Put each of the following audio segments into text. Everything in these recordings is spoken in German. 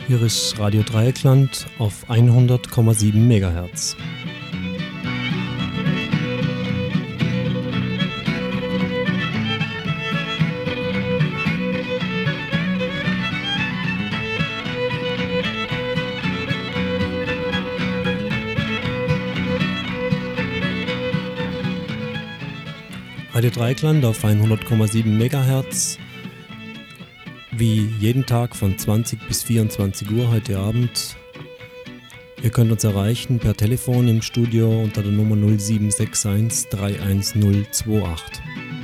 Hier ist Radio Dreieckland auf 100,7 MHz. Radio Dreieckland auf 100,7 MHz. Wie jeden Tag von 20 bis 24 Uhr heute Abend. Ihr könnt uns erreichen per Telefon im Studio unter der Nummer 0761 31028.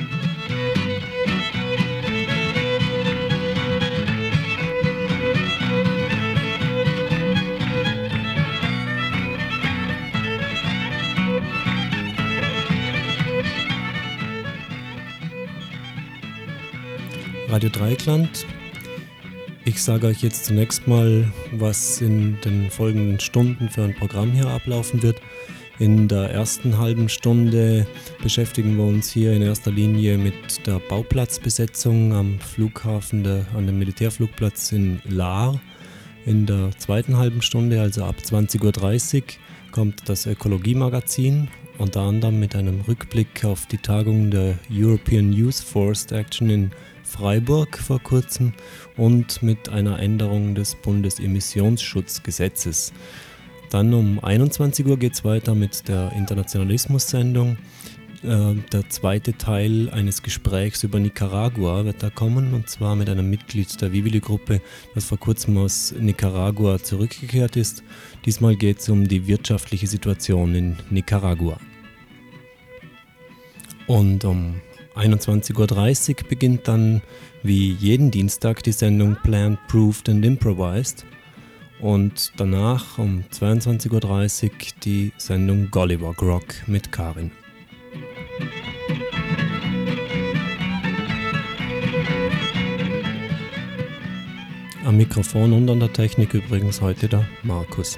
Radio Dreieckland. Ich sage euch jetzt zunächst mal, was in den folgenden Stunden für ein Programm hier ablaufen wird. In der ersten halben Stunde beschäftigen wir uns hier in erster Linie mit der Bauplatzbesetzung am Flughafen, an dem Militärflugplatz in Lahr. In der zweiten halben Stunde, also ab 20:30 Uhr, kommt das Ökologie-Magazin, unter anderem mit einem Rückblick auf die Tagung der European Youth Forest Action in Freiburg vor kurzem und mit einer Änderung des Bundesemissionsschutzgesetzes. Dann um 21 Uhr geht es weiter mit der Internationalismus-Sendung. Der zweite Teil eines Gesprächs über Nicaragua wird da kommen, und zwar mit einem Mitglied der Vivili-Gruppe, das vor kurzem aus Nicaragua zurückgekehrt ist. Diesmal geht es um die wirtschaftliche Situation in Nicaragua. Und um 21:30 Uhr beginnt dann wie jeden Dienstag die Sendung Planned, Proved and Improvised und danach um 22:30 Uhr die Sendung Gollywog Rock mit Karin. Am Mikrofon und an der Technik übrigens heute der Markus.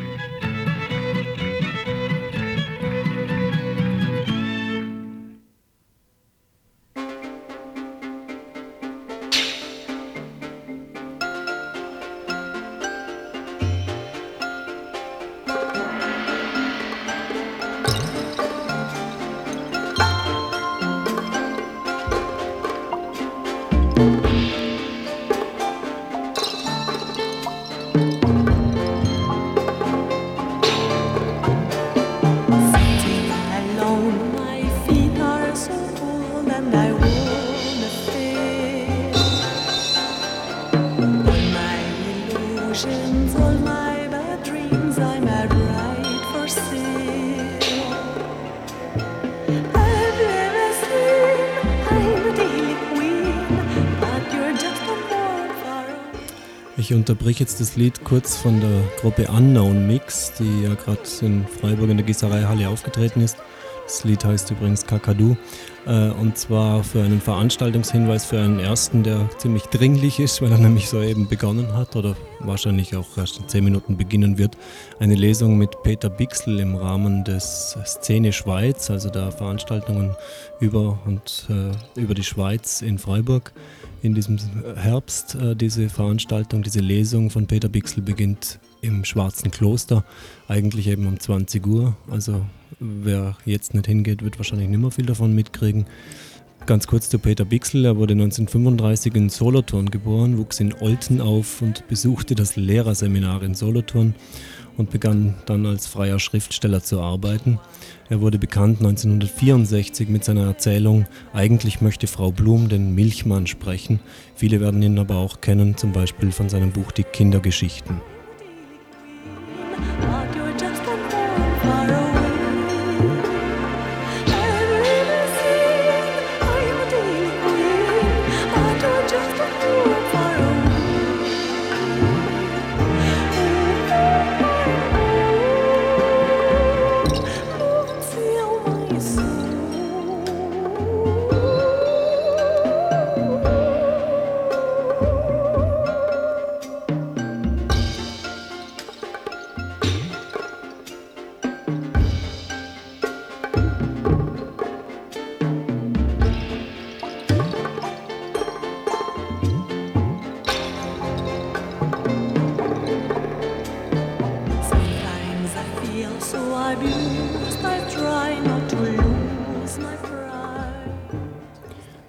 Ich unterbrich jetzt das Lied kurz von der Gruppe Unknown Mix, die ja gerade in Freiburg in der Gießereihalle aufgetreten ist. Das Lied heißt übrigens Kakadu, und zwar für einen Veranstaltungshinweis für einen ersten, der ziemlich dringlich ist, weil er nämlich soeben begonnen hat oder wahrscheinlich auch erst in 10 Minuten beginnen wird. Eine Lesung mit Peter Bixel im Rahmen des Szene Schweiz, also der Veranstaltungen über die Schweiz in Freiburg. In diesem Herbst diese Veranstaltung, diese Lesung von Peter Bixel beginnt im Schwarzen Kloster, eigentlich eben um 20 Uhr. Also wer jetzt nicht hingeht, wird wahrscheinlich nicht mehr viel davon mitkriegen. Ganz kurz zu Peter Bixel. Er wurde 1935 in Solothurn geboren, wuchs in Olten auf und besuchte das Lehrerseminar in Solothurn und begann dann als freier Schriftsteller zu arbeiten. Er wurde bekannt 1964 mit seiner Erzählung „Eigentlich möchte Frau Blum den Milchmann sprechen". Viele werden ihn aber auch kennen, zum Beispiel von seinem Buch Die Kindergeschichten.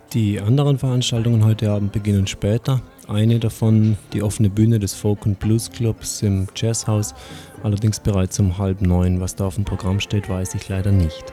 Die anderen Veranstaltungen heute Abend beginnen später. Eine davon, die offene Bühne des Folk- und Blues Clubs im Jazzhaus, allerdings bereits um 8:30. Was da auf dem Programm steht, weiß ich leider nicht.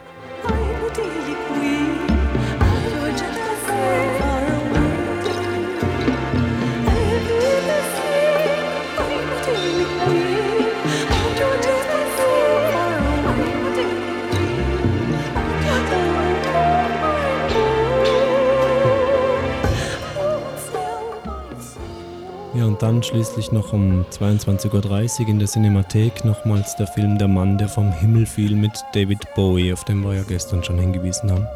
Ja, und dann schließlich noch um 22:30 Uhr in der Cinemathek nochmals der Film Der Mann, der vom Himmel fiel mit David Bowie, auf den wir ja gestern schon hingewiesen haben.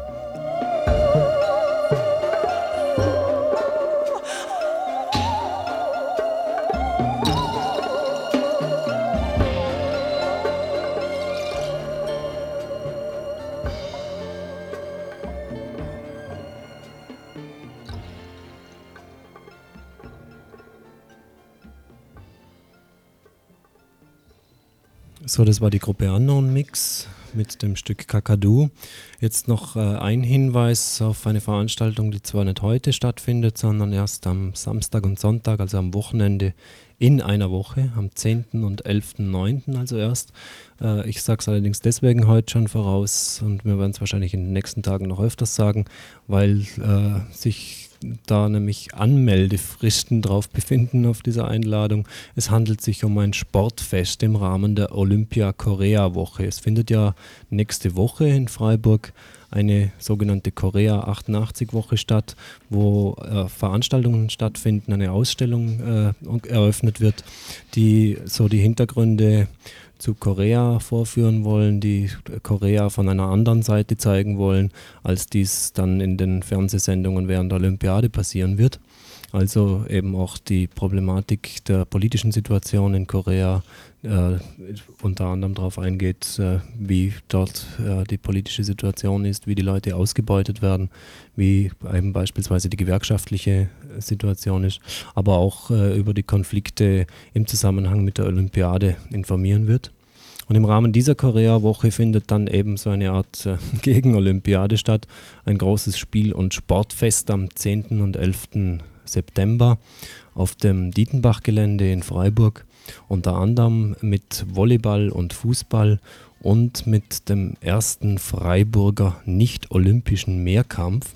So, das war die Gruppe Unknown Mix mit dem Stück Kakadu. Jetzt noch ein Hinweis auf eine Veranstaltung, die zwar nicht heute stattfindet, sondern erst am Samstag und Sonntag, also am Wochenende in einer Woche, am 10. und 11.9. also erst. Ich sage es allerdings deswegen heute schon voraus und wir werden es wahrscheinlich in den nächsten Tagen noch öfters sagen, weil sich da nämlich Anmeldefristen drauf befinden auf dieser Einladung. Es handelt sich um ein Sportfest im Rahmen der Olympia-Korea-Woche. Es findet ja nächste Woche in Freiburg eine sogenannte Korea 88-Woche statt, wo Veranstaltungen stattfinden, eine Ausstellung eröffnet wird, die so die Hintergründe zu Korea vorführen wollen, die Korea von einer anderen Seite zeigen wollen, als dies dann in den Fernsehsendungen während der Olympiade passieren wird. Also eben auch die Problematik der politischen Situation in Korea unter anderem darauf eingeht, wie dort die politische Situation ist, wie die Leute ausgebeutet werden, wie eben beispielsweise die gewerkschaftliche Situation ist, aber auch über die Konflikte im Zusammenhang mit der Olympiade informieren wird. Und im Rahmen dieser Korea-Woche findet dann eben so eine Art Gegen-Olympiade statt, ein großes Spiel- und Sportfest am 10. und 11. September auf dem Dietenbach-Gelände in Freiburg, unter anderem mit Volleyball und Fußball und mit dem ersten Freiburger nicht-olympischen Mehrkampf.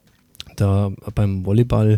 Da beim Volleyball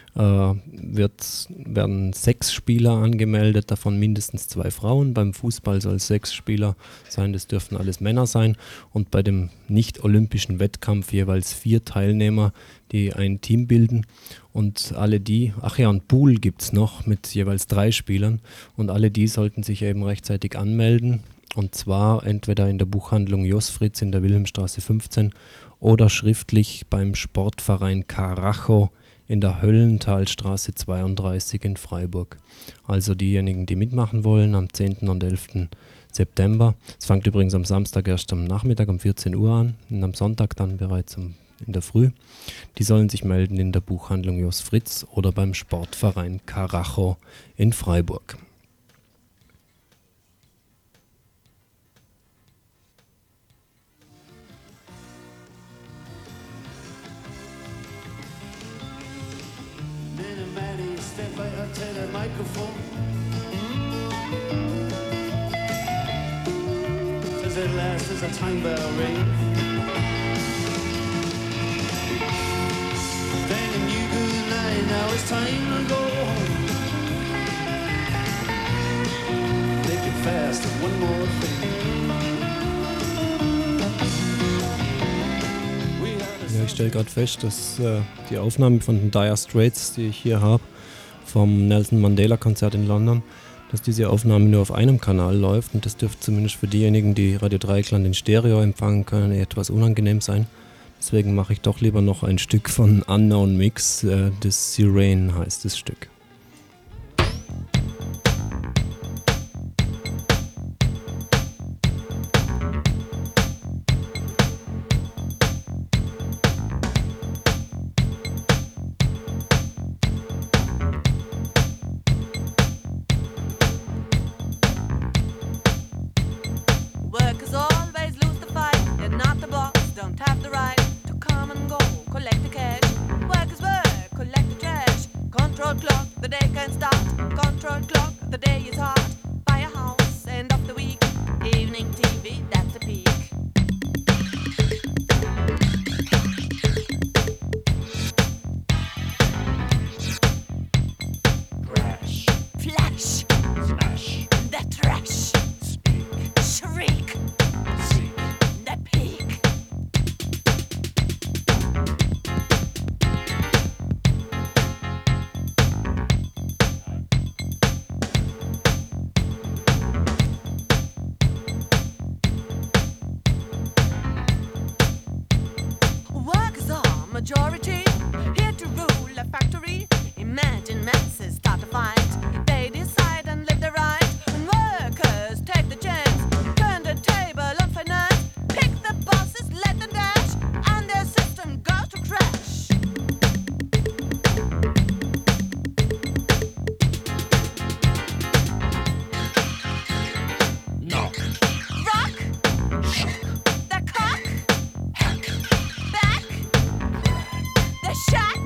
werden 6 Spieler angemeldet, davon mindestens 2 Frauen. Beim Fußball soll es 6 Spieler sein, das dürfen alles Männer sein. Und bei dem nicht-olympischen Wettkampf jeweils 4 Teilnehmer, die ein Team bilden. Und alle die, und Pool gibt es noch mit jeweils 3 Spielern. Und alle die sollten sich eben rechtzeitig anmelden. Und zwar entweder in der Buchhandlung Jos Fritz in der Wilhelmstraße 15 oder schriftlich beim Sportverein Karacho in der Höllenthalstraße 32 in Freiburg. Also diejenigen, die mitmachen wollen, am 10. und 11. September. Es fängt übrigens am Samstag erst am Nachmittag um 14 Uhr an und am Sonntag dann bereits in der Früh. Die sollen sich melden in der Buchhandlung Jos Fritz oder beim Sportverein Karacho in Freiburg. At last as a time bell ring, thanking you good night. Now it's time to go home. Make it fast and one more thing. Ja, ich stelle gerade fest, dass die Aufnahme von den Dire Straits, die ich hier habe, vom Nelson Mandela Konzert in London, dass diese Aufnahme nur auf einem Kanal läuft und das dürfte zumindest für diejenigen, die Radio Dreieckland in Stereo empfangen können, etwas unangenehm sein. Deswegen mache ich doch lieber noch ein Stück von Unknown Mix, das Sirene heißt das Stück. Workers always lose the fight. They're not the boss, don't have the right to come and go, collect the cash. can start. Control clock, the day is hard. Buy a house, end of the week. Evening TV, that's a peak. Crash. Flash, Smash. the trash. Speak. Shriek, Seek. the peak. Workers are majority, here to rule a factory. Imagine masses start a fight. They decide and live the right. And workers take the chance, turn the table on finance. Pick the bosses, let them dash, and their system goes to crash. Knock. Rock, Shock. the cock, Hack. back, the shack.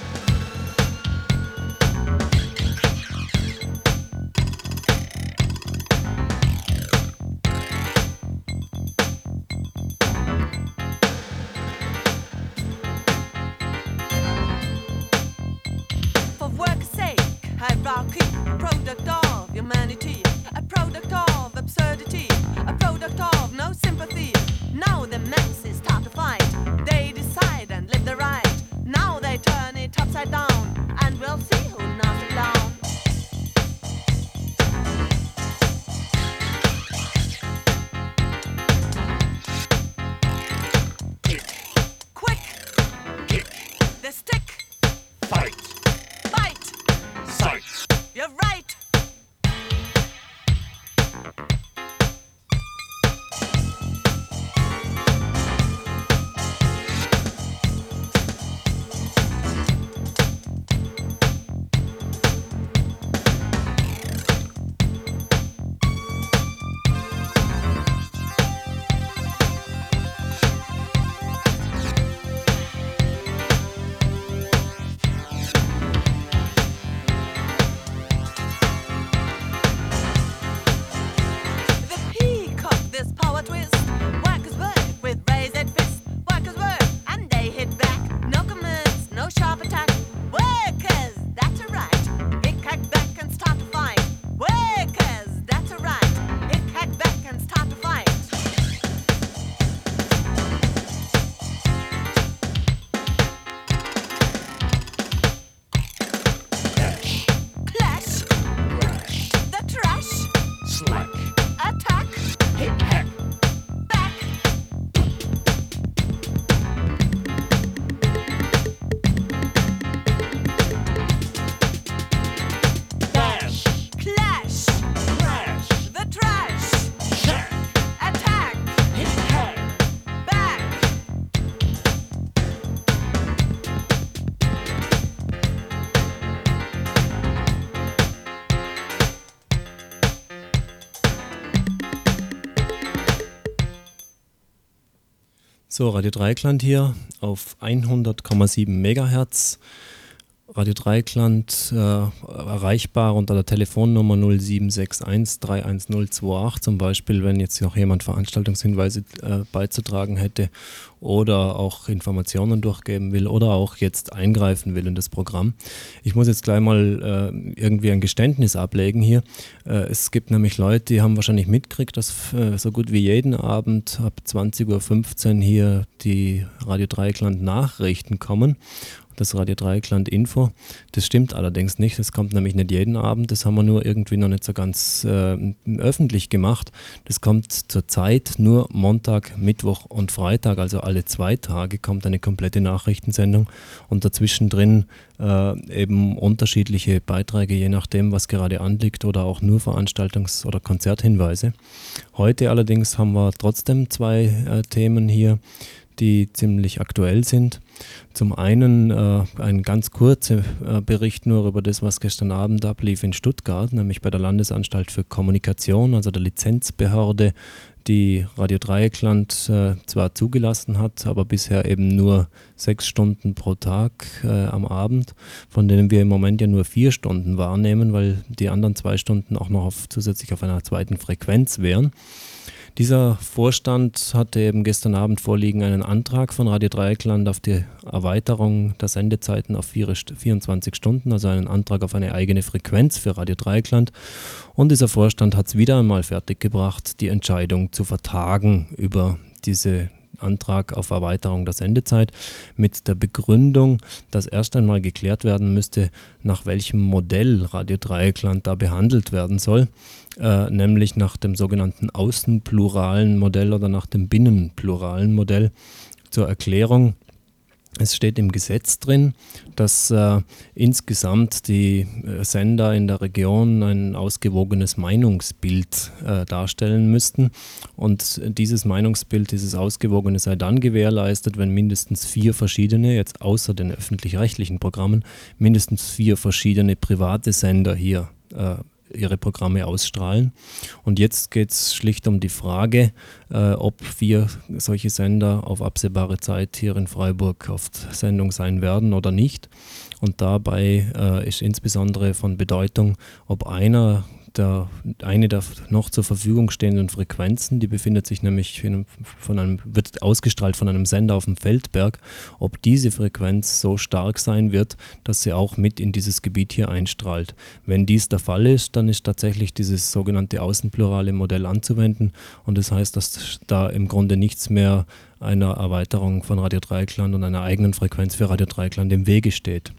For work's sake, hierarchy, a product of humanity, a product of absurdity, a product of no sympathy. Now the masses start to fight. They decide and live the right. Now they turn it upside down, and we'll see who knocks it down. Quick, Kick. the stick, Fight. bite. Sight. You're right. The peacock, this power twist. Workers work with raised fist. Workers work and they hit back. No comments, no sharp attack. Workers, that's a right. Hit hack back and start to fight. Workers, that's a right. Hit hack back and start to fight. Dash. Clash, Crash. the trash. Slack. Attack, Hit. Hack. back. Dash. Clash, Crash. the trash. Shack. Attack, Hit. Hack. back. So, Radio Dreieckland hier auf 100,7 Megahertz. Radio Dreieckland erreichbar unter der Telefonnummer 0761 31028, zum Beispiel, wenn jetzt noch jemand Veranstaltungshinweise beizutragen hätte oder auch Informationen durchgeben will oder auch jetzt eingreifen will in das Programm. Ich muss jetzt gleich mal irgendwie ein Geständnis ablegen hier. Es gibt nämlich Leute, die haben wahrscheinlich mitgekriegt, dass so gut wie jeden Abend ab 20:15 Uhr hier die Radio Dreieckland Nachrichten kommen. Das Radio Dreieckland Info. Das stimmt allerdings nicht. Das kommt nämlich nicht jeden Abend. Das haben wir nur irgendwie noch nicht so ganz öffentlich gemacht. Das kommt zurzeit nur Montag, Mittwoch und Freitag. Also alle 2 Tage kommt eine komplette Nachrichtensendung und dazwischen drin eben unterschiedliche Beiträge, je nachdem, was gerade anliegt oder auch nur Veranstaltungs- oder Konzerthinweise. Heute allerdings haben wir trotzdem 2 Themen hier, die ziemlich aktuell sind. Zum einen ein ganz kurzer Bericht nur über das, was gestern Abend ablief in Stuttgart, nämlich bei der Landesanstalt für Kommunikation, also der Lizenzbehörde, die Radio Dreieckland zwar zugelassen hat, aber bisher eben nur 6 Stunden pro Tag am Abend, von denen wir im Moment ja nur 4 Stunden wahrnehmen, weil die anderen 2 Stunden auch noch zusätzlich auf einer zweiten Frequenz wären. Dieser Vorstand hatte eben gestern Abend vorliegen einen Antrag von Radio Dreieckland auf die Erweiterung der Sendezeiten auf 24 Stunden, also einen Antrag auf eine eigene Frequenz für Radio Dreieckland. Und dieser Vorstand hat es wieder einmal fertiggebracht, die Entscheidung zu vertagen über diesen Antrag auf Erweiterung der Sendezeit mit der Begründung, dass erst einmal geklärt werden müsste, nach welchem Modell Radio Dreieckland da behandelt werden soll, nämlich nach dem sogenannten außenpluralen Modell oder nach dem binnenpluralen Modell. Zur Erklärung: Es steht im Gesetz drin, dass insgesamt die Sender in der Region ein ausgewogenes Meinungsbild darstellen müssten. Und dieses Meinungsbild, dieses Ausgewogene sei dann gewährleistet, wenn mindestens 4 verschiedene, jetzt außer den öffentlich-rechtlichen Programmen, mindestens 4 verschiedene private Sender hier ihre Programme ausstrahlen. Und jetzt geht es schlicht um die Frage, ob 4 solche Sender auf absehbare Zeit hier in Freiburg auf Sendung sein werden oder nicht. Und dabei ist insbesondere von Bedeutung, ob eine der noch zur Verfügung stehenden Frequenzen, die befindet sich nämlich wird ausgestrahlt von einem Sender auf dem Feldberg, ob diese Frequenz so stark sein wird, dass sie auch mit in dieses Gebiet hier einstrahlt. Wenn dies der Fall ist, dann ist tatsächlich dieses sogenannte außenplurale Modell anzuwenden, und das heißt, dass da im Grunde nichts mehr einer Erweiterung von Radio Dreieckland und einer eigenen Frequenz für Radio Dreieckland im Wege steht.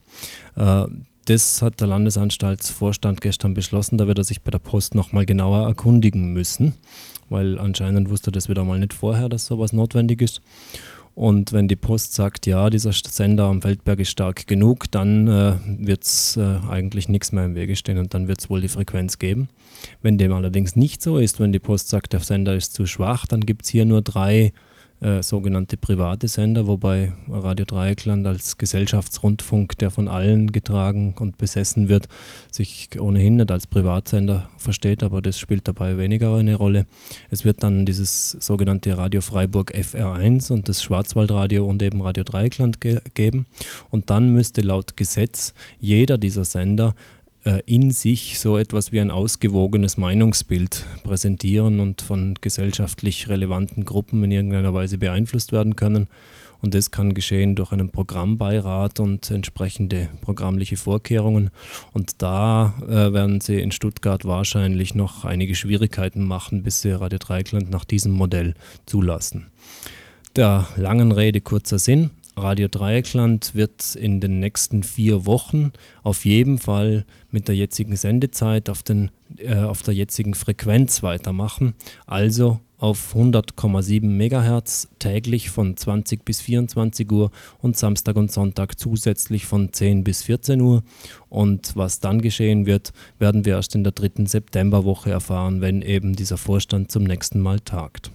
Das hat der Landesanstaltsvorstand gestern beschlossen, da wird er sich bei der Post nochmal genauer erkundigen müssen, weil anscheinend wusste das wieder mal nicht vorher, dass sowas notwendig ist. Und wenn die Post sagt, ja, dieser Sender am Feldberg ist stark genug, dann wird es eigentlich nichts mehr im Wege stehen und dann wird es wohl die Frequenz geben. Wenn dem allerdings nicht so ist, wenn die Post sagt, der Sender ist zu schwach, dann gibt es hier nur 3 sogenannte private Sender, wobei Radio Dreieckland als Gesellschaftsrundfunk, der von allen getragen und besessen wird, sich ohnehin nicht als Privatsender versteht, aber das spielt dabei weniger eine Rolle. Es wird dann dieses sogenannte Radio Freiburg FR1 und das Schwarzwaldradio und eben Radio Dreieckland geben, und dann müsste laut Gesetz jeder dieser Sender in sich so etwas wie ein ausgewogenes Meinungsbild präsentieren und von gesellschaftlich relevanten Gruppen in irgendeiner Weise beeinflusst werden können. Und das kann geschehen durch einen Programmbeirat und entsprechende programmliche Vorkehrungen. Und da werden sie in Stuttgart wahrscheinlich noch einige Schwierigkeiten machen, bis sie Radio Dreieckland nach diesem Modell zulassen. Der langen Rede kurzer Sinn: Radio Dreieckland wird in den nächsten 4 Wochen auf jeden Fall mit der jetzigen Sendezeit auf der jetzigen Frequenz weitermachen, also auf 100,7 MHz täglich von 20 bis 24 Uhr und Samstag und Sonntag zusätzlich von 10 bis 14 Uhr. Und was dann geschehen wird, werden wir erst in der 3. Septemberwoche erfahren, wenn eben dieser Vorstand zum nächsten Mal tagt.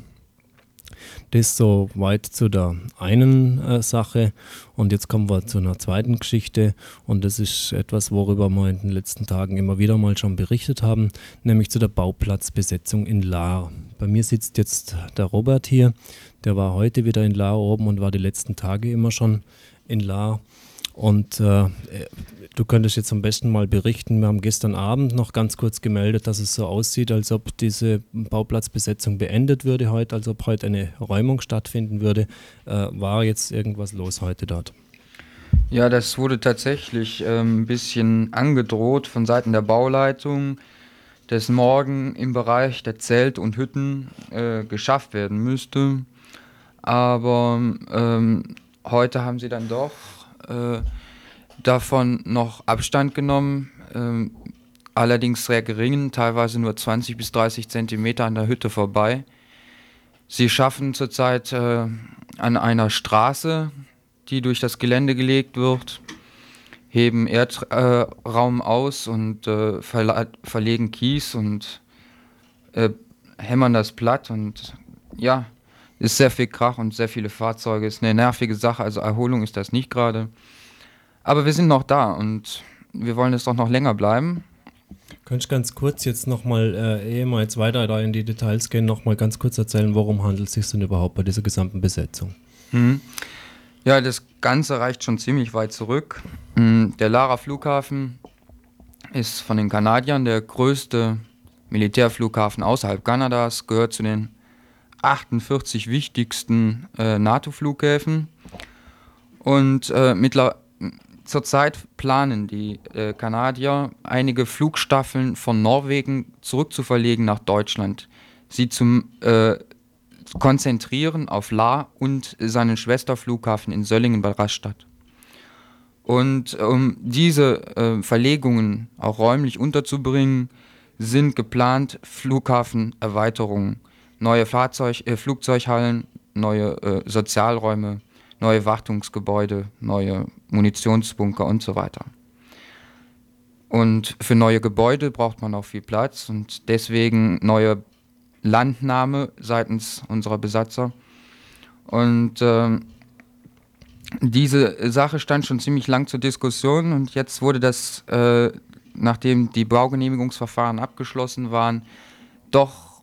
Das soweit zu der einen Sache, und jetzt kommen wir zu einer zweiten Geschichte, und das ist etwas, worüber wir in den letzten Tagen immer wieder mal schon berichtet haben, nämlich zu der Bauplatzbesetzung in Lahr. Bei mir sitzt jetzt der Robert hier, der war heute wieder in Lahr oben und war die letzten Tage immer schon in Lahr. Und du könntest jetzt am besten mal berichten, wir haben gestern Abend noch ganz kurz gemeldet, dass es so aussieht, als ob diese Bauplatzbesetzung beendet würde heute, als ob heute eine Räumung stattfinden würde. War jetzt irgendwas los heute dort? Ja, das wurde tatsächlich ein bisschen angedroht von Seiten der Bauleitung, dass morgen im Bereich der Zelt- und Hütten geschafft werden müsste. Aber heute haben sie dann doch davon noch Abstand genommen, allerdings sehr gering, teilweise nur 20 bis 30 Zentimeter an der Hütte vorbei. Sie schaffen zurzeit an einer Straße, die durch das Gelände gelegt wird, heben Erdraum aus und verlegen Kies und hämmern das platt, und ja, ist sehr viel Krach und sehr viele Fahrzeuge, ist eine nervige Sache, also Erholung ist das nicht gerade. Aber wir sind noch da und wir wollen es doch noch länger bleiben. Kannst du ganz kurz jetzt nochmal, ehe wir jetzt weiter da in die Details gehen, nochmal ganz kurz erzählen, worum handelt es sich denn überhaupt bei dieser gesamten Besetzung? Ja, das Ganze reicht schon ziemlich weit zurück. Der Lara Flughafen ist von den Kanadiern der größte Militärflughafen außerhalb Kanadas, gehört zu den 48 wichtigsten NATO-Flughäfen. Und zurzeit planen die Kanadier, einige Flugstaffeln von Norwegen zurückzuverlegen nach Deutschland. Sie zum konzentrieren auf Lahr und seinen Schwesterflughafen in Söllingen bei Rastatt. Und um diese Verlegungen auch räumlich unterzubringen, sind geplant Flughafenerweiterungen, neue Flugzeughallen, neue Sozialräume, neue Wartungsgebäude, neue Munitionsbunker und so weiter. Und für neue Gebäude braucht man auch viel Platz und deswegen neue Landnahme seitens unserer Besatzer. Und diese Sache stand schon ziemlich lang zur Diskussion und jetzt wurde das, nachdem die Baugenehmigungsverfahren abgeschlossen waren, doch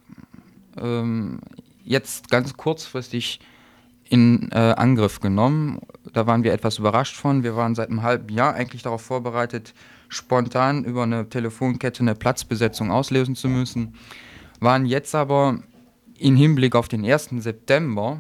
jetzt ganz kurzfristig in Angriff genommen. Da waren wir etwas überrascht von. Wir waren seit einem halben Jahr eigentlich darauf vorbereitet, spontan über eine Telefonkette eine Platzbesetzung auslösen zu müssen. Waren jetzt aber im Hinblick auf den 1. September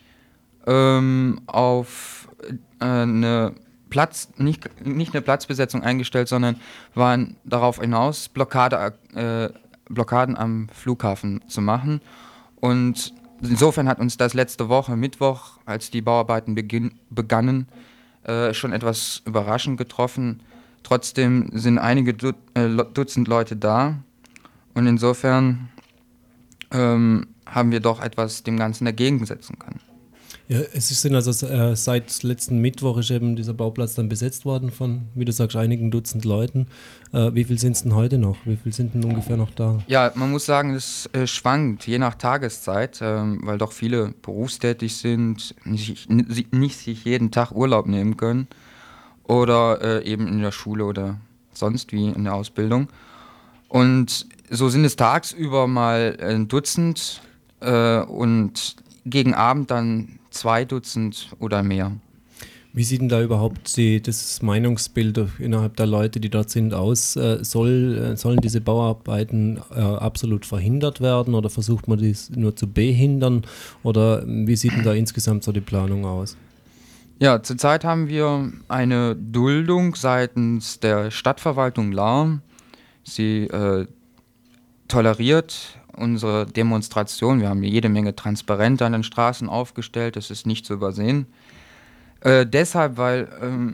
auf eine nicht eine Platzbesetzung eingestellt, sondern waren darauf hinaus, Blockaden am Flughafen zu machen. Und insofern hat uns das letzte Woche, Mittwoch, als die Bauarbeiten begannen, schon etwas überraschend getroffen. Trotzdem sind einige Dutzend Leute da und insofern haben wir doch etwas dem Ganzen dagegen setzen können. Ja, es sind also seit letzten Mittwoch ist eben dieser Bauplatz dann besetzt worden von, wie du sagst, einigen Dutzend Leuten. Wie viel sind es denn heute noch? Wie viel sind denn ungefähr noch da? Ja, man muss sagen, es schwankt je nach Tageszeit, weil doch viele berufstätig sind, nicht sich jeden Tag Urlaub nehmen können oder eben in der Schule oder sonst wie in der Ausbildung. Und so sind es tagsüber mal ein Dutzend und gegen Abend dann 2 Dutzend oder mehr. Wie sieht denn da überhaupt das Meinungsbild innerhalb der Leute, die dort sind, aus? Sollen diese Bauarbeiten absolut verhindert werden oder versucht man dies nur zu behindern? Oder wie sieht denn da insgesamt so die Planung aus? Ja, zurzeit haben wir eine Duldung seitens der Stadtverwaltung Lahr. Sie toleriert unsere Demonstration. Wir haben jede Menge Transparente an den Straßen aufgestellt, das ist nicht zu übersehen. Deshalb, weil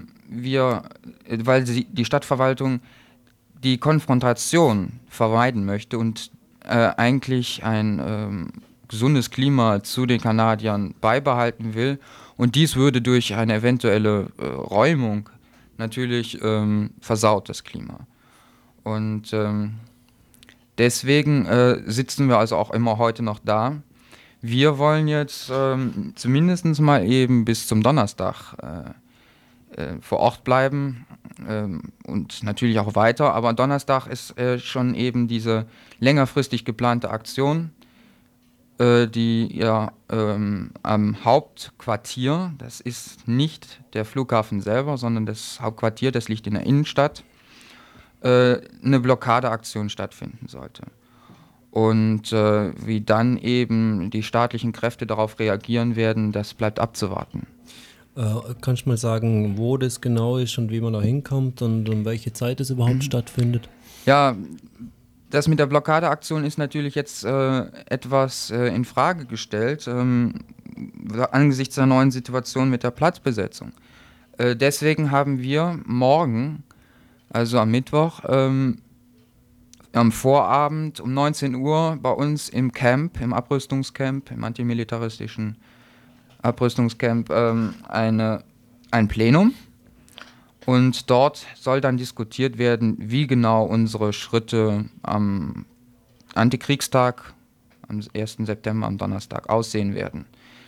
die Stadtverwaltung die Konfrontation vermeiden möchte und eigentlich ein gesundes Klima zu den Kanadiern beibehalten will. Und dies würde durch eine eventuelle Räumung natürlich versaut, das Klima. Und deswegen sitzen wir also auch immer heute noch da. Wir wollen jetzt zumindest mal eben bis zum Donnerstag vor Ort bleiben und natürlich auch weiter. Aber Donnerstag ist schon eben diese längerfristig geplante Aktion, die ja am Hauptquartier, das ist nicht der Flughafen selber, sondern das Hauptquartier, das liegt in der Innenstadt, eine Blockadeaktion stattfinden sollte. Und wie dann eben die staatlichen Kräfte darauf reagieren werden, das bleibt abzuwarten. Kannst du mal sagen, wo das genau ist und wie man da hinkommt und um welche Zeit es überhaupt stattfindet? Ja, das mit der Blockadeaktion ist natürlich jetzt etwas in Frage gestellt, angesichts der neuen Situation mit der Platzbesetzung. Deswegen haben wir morgen, also am Mittwoch, am Vorabend um 19 Uhr bei uns im Camp, im Abrüstungscamp, im antimilitaristischen Abrüstungscamp, ein Plenum. Und dort soll dann diskutiert werden, wie genau unsere Schritte am Antikriegstag, am 1. September, am Donnerstag, aussehen werden.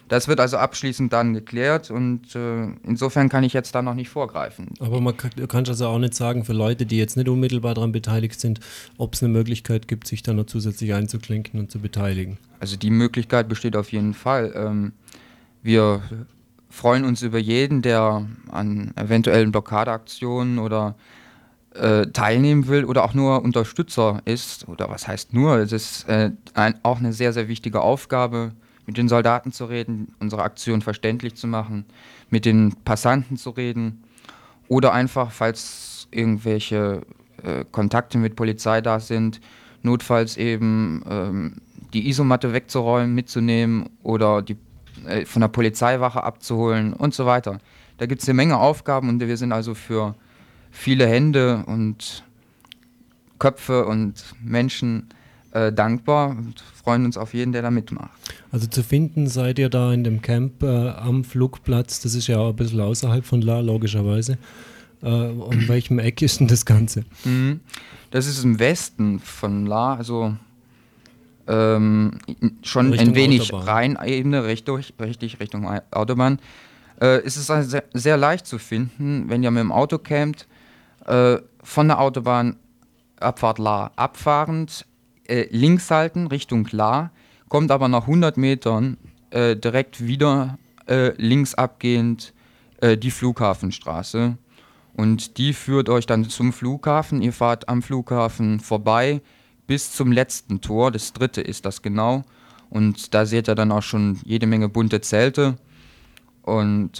Das wird also abschließend dann geklärt und insofern kann ich jetzt da noch nicht vorgreifen. Aber du kannst also auch nicht sagen, für Leute, die jetzt nicht unmittelbar daran beteiligt sind, ob es eine Möglichkeit gibt, sich da noch zusätzlich einzuklinken und zu beteiligen. Also die Möglichkeit besteht auf jeden Fall. Wir freuen uns über jeden, der an eventuellen Blockadeaktionen oder teilnehmen will oder auch nur Unterstützer ist. Oder was heißt nur? Es ist auch eine sehr, sehr wichtige Aufgabe, mit den Soldaten zu reden, unsere Aktion verständlich zu machen, mit den Passanten zu reden oder einfach, falls irgendwelche Kontakte mit Polizei da sind, notfalls eben die Isomatte wegzuräumen, mitzunehmen oder die von der Polizeiwache abzuholen und so weiter. Da gibt es eine Menge Aufgaben und wir sind also für viele Hände und Köpfe und Menschen dankbar und freuen uns auf jeden, der da mitmacht. Also zu finden seid ihr da in dem Camp am Flugplatz, das ist ja auch ein bisschen außerhalb von La, logischerweise. Um welchem Eck ist denn das Ganze? Das ist im Westen von La, also schon Richtung ein wenig Autobahn. Rheinebene, richtig Richtung Autobahn. Es ist also sehr, sehr leicht zu finden, wenn ihr mit dem Auto campt, von der Autobahn Abfahrt La abfahrend, links halten Richtung La, kommt aber nach 100 Metern direkt wieder links abgehend die Flughafenstraße und die führt euch dann zum Flughafen. Ihr fahrt am Flughafen vorbei bis zum letzten Tor, das 3. ist das genau, und da seht ihr dann auch schon jede Menge bunte Zelte und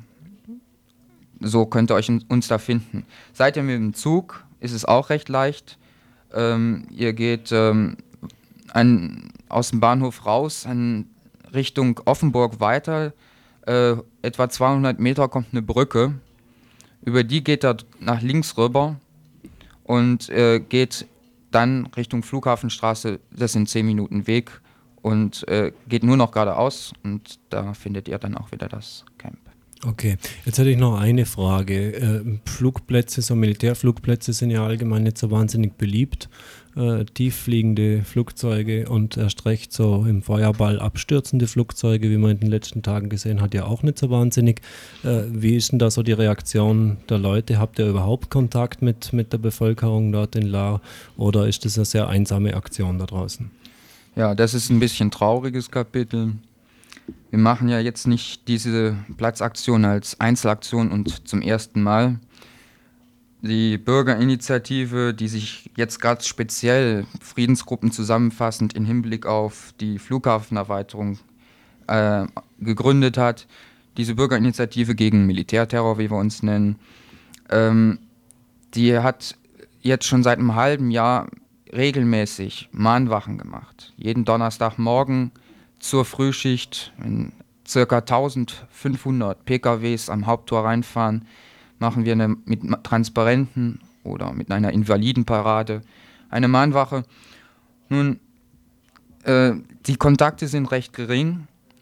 so könnt ihr euch uns da finden. Seid ihr mit dem Zug, ist es auch recht leicht. Ihr geht aus dem Bahnhof raus in Richtung Offenburg weiter. Etwa 200 Meter kommt eine Brücke. Über die geht er nach links rüber und geht dann Richtung Flughafenstraße. Das sind 10 Minuten Weg und geht nur noch geradeaus und da findet ihr dann auch wieder das Camp. Okay, jetzt hätte ich noch eine Frage. Flugplätze, so Militärflugplätze sind ja allgemein nicht so wahnsinnig beliebt. Tieffliegende Flugzeuge und erst recht so im Feuerball abstürzende Flugzeuge, wie man in den letzten Tagen gesehen hat, ja auch nicht so wahnsinnig. Wie ist denn da so die Reaktion der Leute? Habt ihr überhaupt Kontakt mit der Bevölkerung dort in La oder ist das eine sehr einsame Aktion da draußen? Ja, das ist ein bisschen trauriges Kapitel. Wir machen ja jetzt nicht diese Platzaktion als Einzelaktion und zum ersten Mal. Die Bürgerinitiative, die sich jetzt gerade speziell Friedensgruppen zusammenfassend im Hinblick auf die Flughafenerweiterung gegründet hat, diese Bürgerinitiative gegen Militärterror, wie wir uns nennen, die hat jetzt schon seit einem halben Jahr regelmäßig Mahnwachen gemacht. Jeden Donnerstagmorgen zur Frühschicht, wenn ca. 1500 PKWs am Haupttor reinfahren, machen wir mit Transparenten oder mit einer Invalidenparade eine Mahnwache. Nun, die Kontakte sind recht gering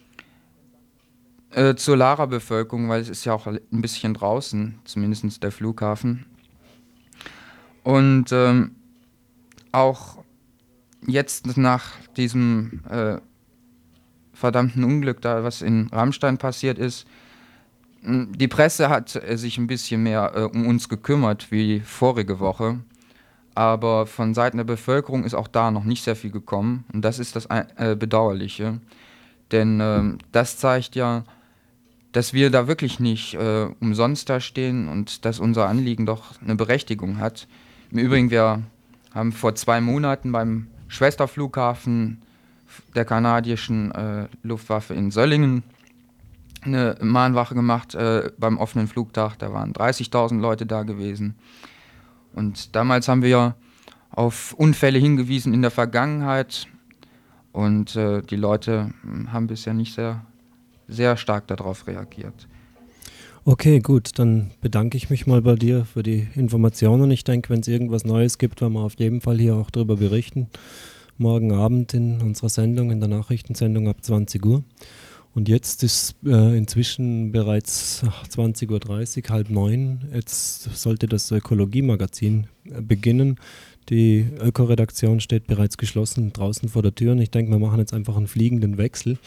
zur Lara-Bevölkerung, weil es ist ja auch ein bisschen draußen, zumindest der Flughafen. Und auch jetzt nach diesem verdammten Unglück da, was in Rammstein passiert ist, die Presse hat sich ein bisschen mehr um uns gekümmert wie vorige Woche, aber von Seiten der Bevölkerung ist auch da noch nicht sehr viel gekommen und das ist das Bedauerliche, denn das zeigt ja, dass wir da wirklich nicht umsonst da stehen und dass unser Anliegen doch eine Berechtigung hat. Im Übrigen, wir haben vor 2 Monaten beim Schwesterflughafen der kanadischen Luftwaffe in Söllingen eine Mahnwache gemacht beim offenen Flugtag. Da waren 30.000 Leute da gewesen. Und damals haben wir auf Unfälle hingewiesen in der Vergangenheit. Und die Leute haben bisher nicht sehr stark darauf reagiert. Okay, gut, dann bedanke ich mich mal bei dir für die Informationen. Ich denke, wenn es irgendwas Neues gibt, werden wir auf jeden Fall hier auch darüber berichten. Morgen Abend in unserer Sendung, in der Nachrichtensendung ab 20 Uhr. Und jetzt ist inzwischen bereits 20.30 Uhr, 8:30. Jetzt sollte das Ökologie-Magazin beginnen. Die Öko-Redaktion steht bereits geschlossen draußen vor der Tür und ich denke, wir machen jetzt einfach einen fliegenden Wechsel.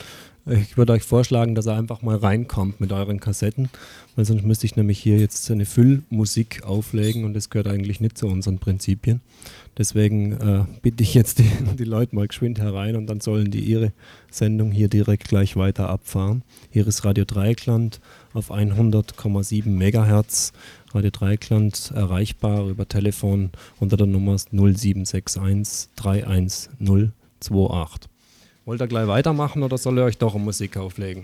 Ich würde euch vorschlagen, dass ihr einfach mal reinkommt mit euren Kassetten, weil sonst müsste ich nämlich hier jetzt eine Füllmusik auflegen und das gehört eigentlich nicht zu unseren Prinzipien. Deswegen bitte ich jetzt die Leute mal geschwind herein und dann sollen die ihre Sendung hier direkt gleich weiter abfahren. Hier ist Radio Dreieckland auf 100,7 MHz. Radio Dreieckland erreichbar über Telefon unter der Nummer 0761 31028. Wollt ihr gleich weitermachen oder soll ich euch doch Musik auflegen?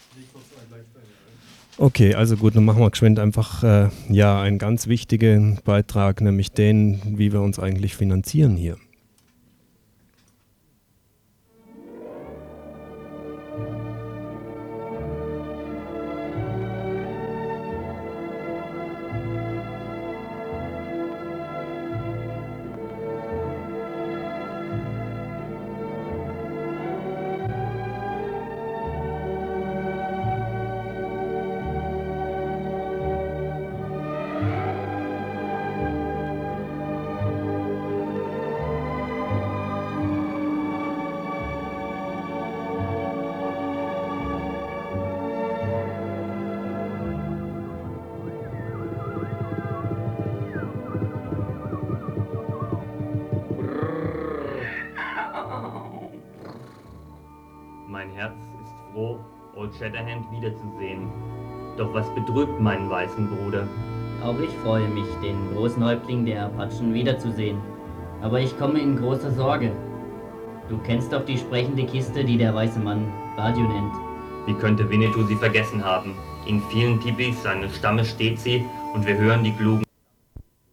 Okay, also gut, dann machen wir geschwind einfach einen ganz wichtigen Beitrag, nämlich den, wie wir uns eigentlich finanzieren hier. Mein Herz ist froh, Old Shatterhand wiederzusehen. Doch was betrübt meinen weißen Bruder? Auch ich freue mich, den großen Häuptling der Apachen wiederzusehen. Aber ich komme in großer Sorge. Du kennst doch die sprechende Kiste, die der weiße Mann Radio nennt. Wie könnte Winnetou sie vergessen haben? In vielen Tipis seines Stammes steht sie und wir hören die klugen